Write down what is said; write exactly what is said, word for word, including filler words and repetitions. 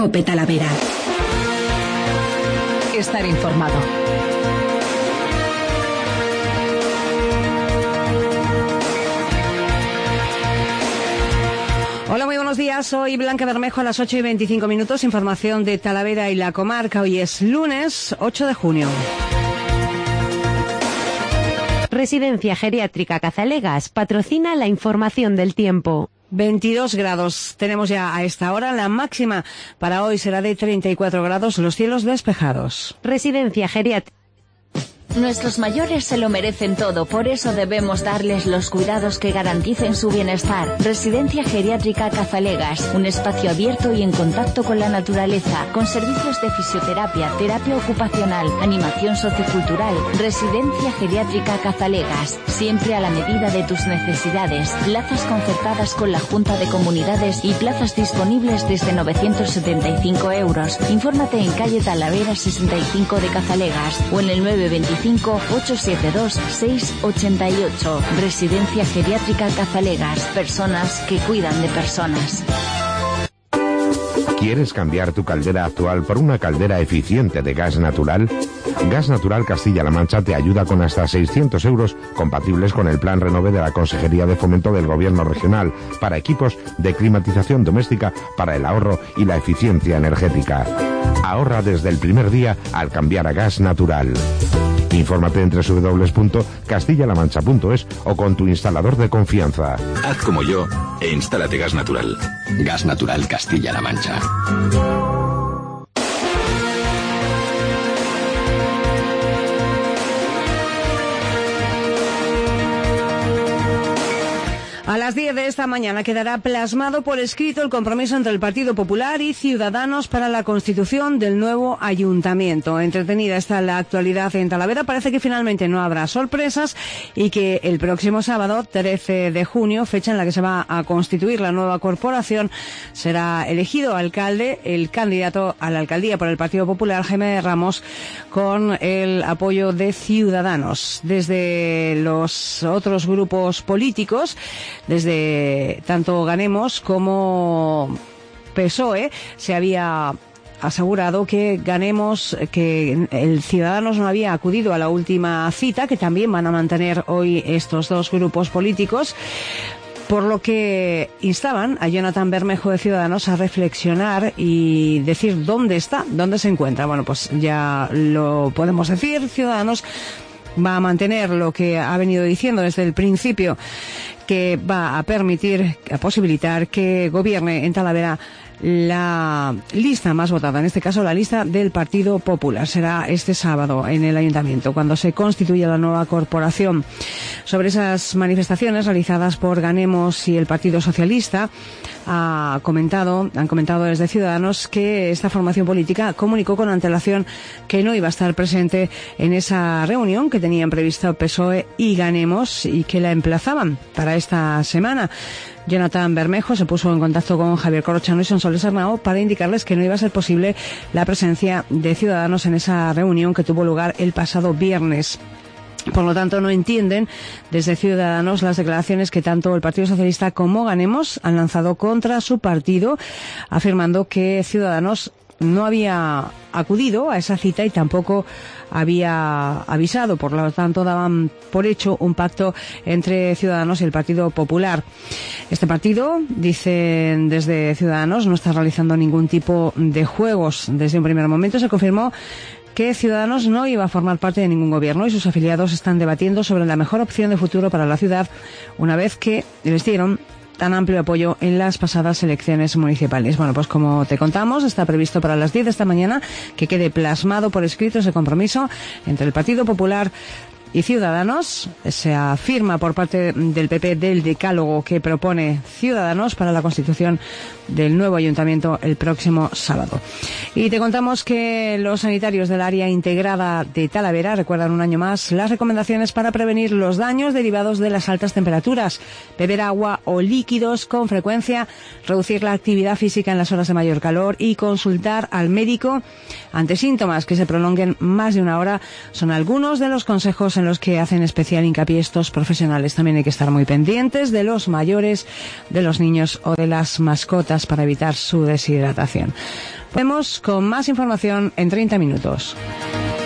COPE Talavera. Estar informado. Hola, muy buenos días. Soy Blanca Bermejo a las ocho y veinticinco minutos. Información de Talavera y la comarca. Hoy es lunes ocho de junio. Residencia Geriátrica Cazalegas patrocina la información del tiempo. veintidós grados tenemos ya a esta hora. La máxima para hoy será de treinta y cuatro grados, los cielos despejados. Residencia Geriátrica. Nuestros mayores se lo merecen todo, por eso debemos darles los cuidados que garanticen su bienestar. Residencia Geriátrica Cazalegas, un espacio abierto y en contacto con la naturaleza, con servicios de fisioterapia, terapia ocupacional, animación sociocultural. Residencia Geriátrica Cazalegas, siempre a la medida de tus necesidades. Plazas concertadas con la Junta de Comunidades y plazas disponibles desde novecientos setenta y cinco euros. Infórmate en calle Talavera sesenta y cinco de Cazalegas o en el nueve veinticinco ocho siete dos seis ocho ocho. Residencia Geriátrica Cazalegas. Personas que cuidan de personas. ¿Quieres cambiar tu caldera actual por una caldera eficiente de gas natural? Gas Natural Castilla-La Mancha te ayuda con hasta seiscientos euros compatibles con el Plan Renove de la Consejería de Fomento del Gobierno Regional para equipos de climatización doméstica para el ahorro y la eficiencia energética. Ahorra desde el primer día al cambiar a gas natural. Infórmate en doble u doble u doble u punto castilla la mancha punto es o con tu instalador de confianza. Haz como yo e instálate Gas Natural. Gas Natural Castilla-La Mancha. A las diez de esta mañana quedará plasmado por escrito el compromiso entre el Partido Popular y Ciudadanos para la constitución del nuevo ayuntamiento. Entretenida está la actualidad en Talavera. Parece que finalmente no habrá sorpresas y que el próximo sábado, trece de junio, fecha en la que se va a constituir la nueva corporación, será elegido alcalde el candidato a la alcaldía por el Partido Popular, Jaime Ramos, con el apoyo de Ciudadanos. Desde los otros grupos políticos, desde tanto Ganemos como P S O E, se había asegurado que Ganemos, que el Ciudadanos no había acudido a la última cita, que también van a mantener hoy estos dos grupos políticos, por lo que instaban a Jonathan Bermejo de Ciudadanos a reflexionar y decir dónde está, dónde se encuentra. Bueno, pues ya lo podemos decir, Ciudadanos va a mantener lo que ha venido diciendo desde el principio, que va a permitir, a posibilitar que gobierne en Talavera la lista más votada, en este caso la lista del Partido Popular. Será este sábado en el Ayuntamiento, cuando se constituya la nueva corporación. Sobre esas manifestaciones realizadas por Ganemos y el Partido Socialista, ha comentado, han comentado desde Ciudadanos que esta formación política comunicó con antelación que no iba a estar presente en esa reunión que tenían previsto P S O E y Ganemos y que la emplazaban para esta semana. Jonathan Bermejo se puso en contacto con Javier Corrochano y Sonsoles Arnao para indicarles que no iba a ser posible la presencia de Ciudadanos en esa reunión que tuvo lugar el pasado viernes. Por lo tanto, no entienden desde Ciudadanos las declaraciones que tanto el Partido Socialista como Ganemos han lanzado contra su partido, afirmando que Ciudadanos no había acudido a esa cita y tampoco había avisado. Por lo tanto, daban por hecho un pacto entre Ciudadanos y el Partido Popular. Este partido, dicen desde Ciudadanos, no está realizando ningún tipo de juegos. Desde un primer momento se confirmó que Ciudadanos no iba a formar parte de ningún gobierno y sus afiliados están debatiendo sobre la mejor opción de futuro para la ciudad una vez que les dieron tan amplio apoyo en las pasadas elecciones municipales. Bueno, pues como te contamos, está previsto para las diez de esta mañana que quede plasmado por escrito ese compromiso entre el Partido Popular y Ciudadanos. Se afirma por parte del P P del decálogo que propone Ciudadanos para la constitución del nuevo ayuntamiento el próximo sábado. Y te contamos que los sanitarios del área integrada de Talavera recuerdan un año más las recomendaciones para prevenir los daños derivados de las altas temperaturas: beber agua o líquidos con frecuencia, reducir la actividad física en las horas de mayor calor y consultar al médico ante síntomas que se prolonguen más de una hora. Son algunos de los consejos en en los que hacen especial hincapié estos profesionales. También hay que estar muy pendientes de los mayores, de los niños o de las mascotas para evitar su deshidratación. Vemos con más información en treinta minutos.